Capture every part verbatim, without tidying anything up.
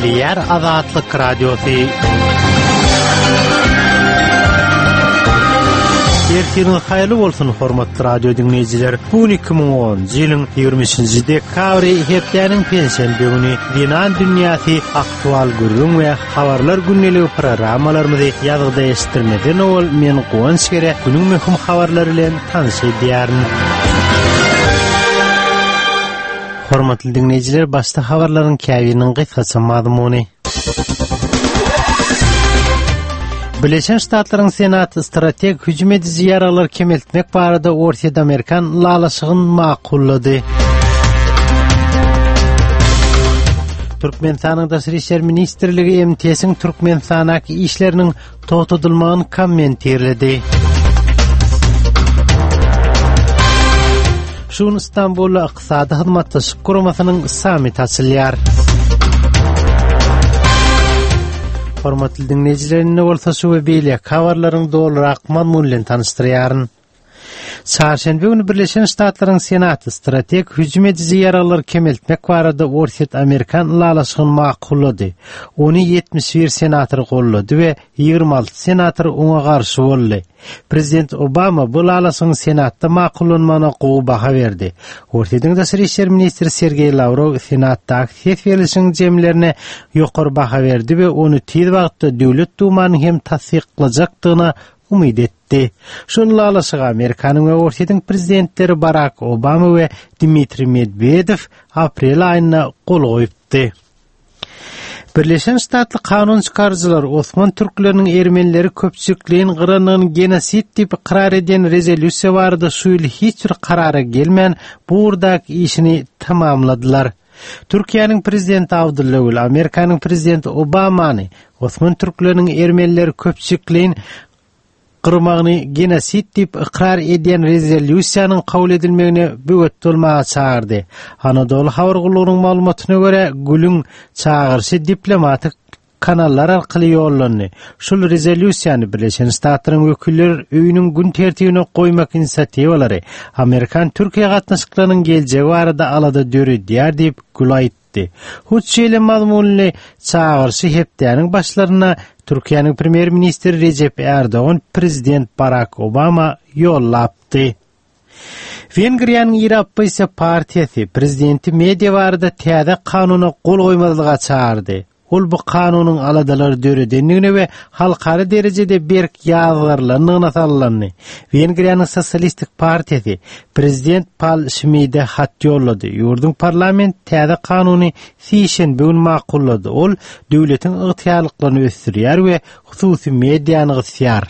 Birliğer Azatlık Radyosu. Ertiniz hayırlı bolsun hormatly radio dinleyijiler. Bu iki ming on ýylyň ýygrimiňinji dekabry hepdeniň pensiýa güni Dinan dünýäsi aktual gürrüň we habarlar günneligi programmalarymyzy ýazgyda estirmeden ol men goňş gerek günüň möhüm habarlary bilen tanyşy diýärin. Hormatly dinleyijiler, başda habarlaryň käbiniň gysgaça mazmuny. Birleşen Ştatlaryň Senaty strategik hüjüm edici ýaralar kemeltmek barada Orta Amerikan lalaşygyny makullady. Türkmenistanyň Daşary işler ministrligi M T S'niň Türkmenistanaky işleriniň togtadylmagyny kommenterledi. Şun İstanbul Iqtisady Hyzmatdaşlyk Guramasynyň sammiti açylýar. Hormatly dinleyijiler, ne bolsa şu we beýle habarlaryň dolrak mazmun bilen tanıştyrýaryn. Çarşembe günü Birleşen Ştatlaryň Senaty strategik hüjüm edici ýaralar kemeltmek barada Orta Amerikan lalaşygyny makullady. Ony ýetmiş bir senator gollady we ýygrimi alty senator oňa garşy boldy. Prezident Obama bu lalaşygyň senatda makullanmagyna gowy baha berdi. Ortadyň Daşary işler ministri Sergey Lavrov senatda ses berişiň jemlerine ýokary baha berdi we ony tez wagtda döwlet dumanyň hem tasdiq kılacakdygyna umid etdi. Şol lalaşyga Amerikanyň we Ortadyň prezidentleri Barack Obama we Dmitry Medvedev aprel aýyna gol goýupdy. Birleşen Ştatly kanun çykarjylar Osman türkleriniň ermenileri köpçükliğin gyranyny genosit diýip karar eden rezolýusiýa barada şu ýyl hiç bir karara gelmän burdak işini tamamladylar. Türkiýanyň prezidenti Abdullah Gül Amerikanyň prezidenti Obamany Osman türkleriniň ermenileri köpçükliğin gyrmagyny genosit diýip ikrar eden rezolýusiýanyň kabul edilmegine böwet bolmagy çağırdy. Anadolu habar gulugynyň maglumatyna görä Gülüň çağırşy diplomatik kanallar arkaly ýollandy. Şol rezolýusiýany Birleşen Ştatlaryň wekilleri öýüniň gün tertibine goýmak inisiatiwalary Amerikan Türkiýe gatnaşyklarynyň geljegi barada alada döredýär diýip Gül aýtdy. Huçşeýle mazmunly çağırşy hepdeniň başlaryna Türkiýanyň premier ministri Recep Erdoğan prezident Barack Obama ýollapdy. Wengriýanyň Ýewropa partiýasy prezidenti media barada täze kanuny gol goýmalyga çağırdy. Ol bu kanunyň aladalary döredenligine we halkary derejede berk ýazgarlaryna sallandy. Wengriýanyň Sosialistik partiýasy prezident Paul Schmidt'e hat ýollady. Ýurdun parlament täze kanuny sişen bugün makullady. Ol döwletiň ygtyarlyklaryny ösdürýär we hususy mediany gysýar.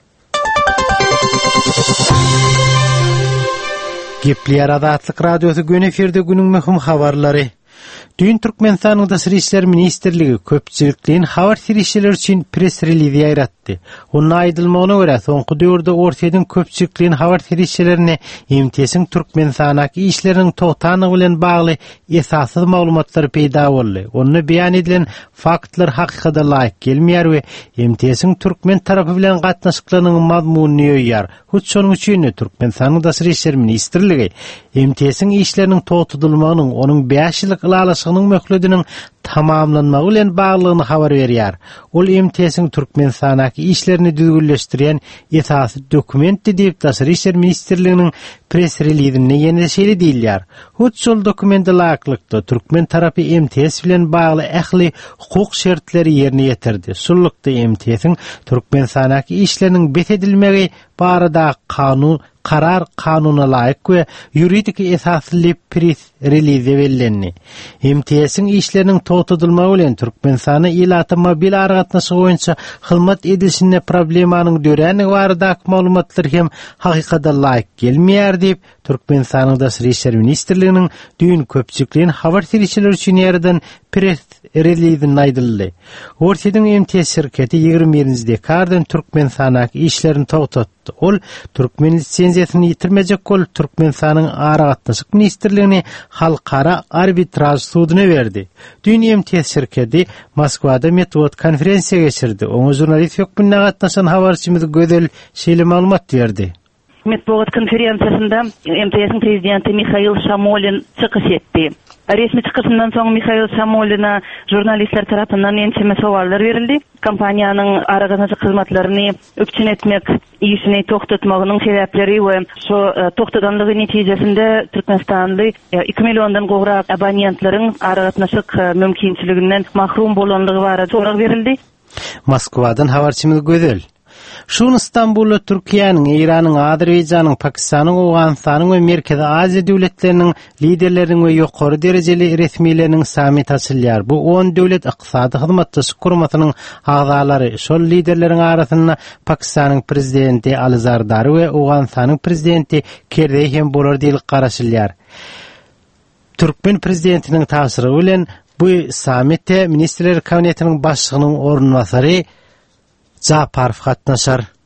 Gepler Azatlyk Radiosu gün eferde günüň möhüm habarlary. Dün Türkmenistanyň Daşary işler ministrligi köpçülikliğin habar tirişçiler üçin press release ýaratdy. Onuň aýdylmagyna görä soňky döwürde Ortadyň köpçülikliğin habar tirişçilerine M T S'niň Türkmenistanaky işleriniň togtanyny bilen bagly esassız maglumatlar peýda boldy. Ony beýan edilen faktlar hakykata laýyk gelmeýär we M T S'niň türkmen tarapy bilen gatnaşyklarynyň mazmuny ýoýar. Şonuň üçin Türkmenistanyň Daşary işler ministrligi M T S'niň işleriniň togtadylmagynyň onuň beş ýyllyk lalaşygynyň möhlediniň tamamlanmagy bilen baglygyny habar berýär. Ol M T S'niň Türkmenistanaky işlerini düzgünleşdirýän esasy dokumentdi diýip Daşary işler ministrliginiň press releaseinde ýene-şeýle diýilýär. Şol dokumentde laýyklykda türkmen tarapy M T S bilen bagly ähli hukuk şertleri ýerine ýetirdi. Şullukda M T S'niň Türkmenistanaky işleriniň betedilmegi barada kanun karar kanuna laýyk we ýuridik esasly press release berildi. M T S'niň işleriniň togtadylmagy bilen Türkmenistana ýylaty mobil aragatnaşygy boýunça hyzmat edilişine problemanyň dörenligi barada maglumatlar hem hakykata laýyk gelmeýär diýip Türkmenistanyň Daşary işler ministrliginiň dün köpçükliğin habar tirişçiler üçin ýaradan press release'inde aýdyldy. Ortadyň M T S şirketi ýygrimi birinji dekabrdan Türkmenistanaky işlerini togtatdy. Ol Türkmen lisenziýasyny ýitirmejek bolup Türkmenistanyň aragatnaşyk ministrligini halkara arbitraj sudyna berdi. Dün M T S şirketi Moskwada metod konferensiýa geçirdi. Oňa jurnalist hökmüne gatnaşan habarçymyz Gözel şeýle maglumat berdi. Matbuat konferensiyasında M T S'in prezidenti Mikhail Shamolin çıkış etti. Resmi çıkışından soň Mikhail Shamolin'a jurnalistler tarapyndan ençeme sowaller berildi. Kampaniýanyň aragaçy hyzmatlaryny ökçün etmek işini toktatmagynyň sebäpleri we şu toktaganlygy netijesinde Türkmenistanda iki milliondan gowrak abonentlaryň aragatnaşyk mümkinçiliginden mahrum bolanlygy barada sorak berildi. Moskwadan habarçymyz Gözel. Şun İstanbul'da Türkiýanyň, Iranyň, Azerbaýjanyň, Pakistanyň, Awganistanyň we Merkezi Aziýa döwletleriniň liderleriniň we ýokary derejeli resmiýetleriniň samit açylýar. Bu on döwlet ykdysady hyzmatçysy guramasynyň agzalary. Şol liderleriň arasynda Pakistanyň prezidenti Ali Zardari we Awganistanyň prezidenti Karzai hem bolar diýilip garaşylýar. Türkmen prezidentiniň taşyrygy bilen bu samitde Ministrler Kabinetiniň başlygynyň ornwasary Japarov gatnaşar.